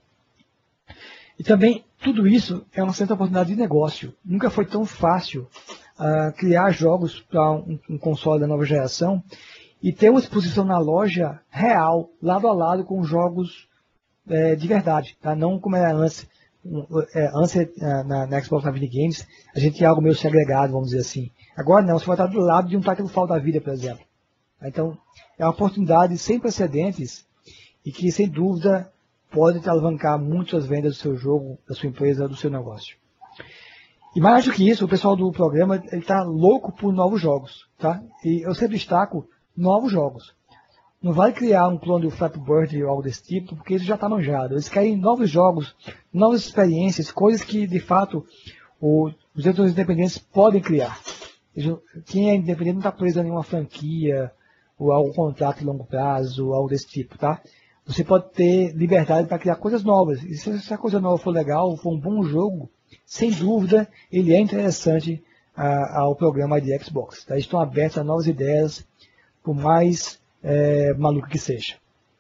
E também, tudo isso é uma certa oportunidade de negócio. Nunca foi tão fácil criar jogos para um console da nova geração e ter uma exposição na loja real, lado a lado com jogos de verdade. Tá? Não como era antes. Antes na Xbox Live Games, a gente tinha algo meio segregado, vamos dizer assim. Agora não, você vai estar do lado de um Titanfall da vida, por exemplo. Então, é uma oportunidade sem precedentes e que, sem dúvida, pode te alavancar muito as vendas do seu jogo, da sua empresa, do seu negócio. E mais do que isso, o pessoal do programa está louco por novos jogos. Tá? E eu sempre destaco novos jogos. Não vai criar um clone do Flappy Bird ou algo desse tipo, porque isso já está manjado. Eles querem novos jogos, novas experiências, coisas que, de fato, os editores independentes podem criar. Quem é independente não está preso a nenhuma franquia, ou a algum contrato de longo prazo, ou algo desse tipo, tá? Você pode ter liberdade para criar coisas novas. E se essa coisa nova for legal, for um bom jogo, sem dúvida, ele é interessante ao programa de Xbox. Tá? Eles estão abertos a novas ideias, por mais maluco que seja.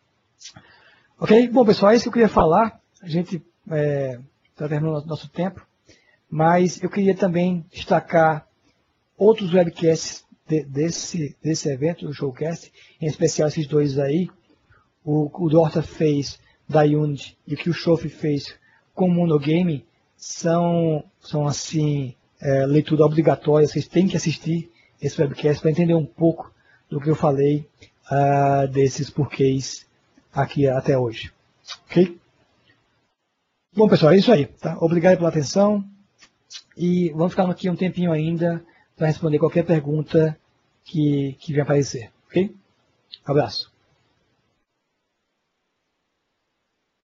Ok? Bom, pessoal, é isso que eu queria falar. A gente está terminando nosso tempo, mas eu queria também destacar outros webcasts desse evento, do Showcast, em especial esses dois aí. O Dorta fez da Unity e o que o Shof fez com o Monogame são assim, leitura obrigatória. Vocês têm que assistir esse webcast para entender um pouco do que eu falei desses porquês aqui até hoje. Ok? Bom, pessoal, é isso aí. Tá? Obrigado pela atenção e vamos ficar aqui um tempinho ainda para responder qualquer pergunta que venha aparecer. Ok? Abraço.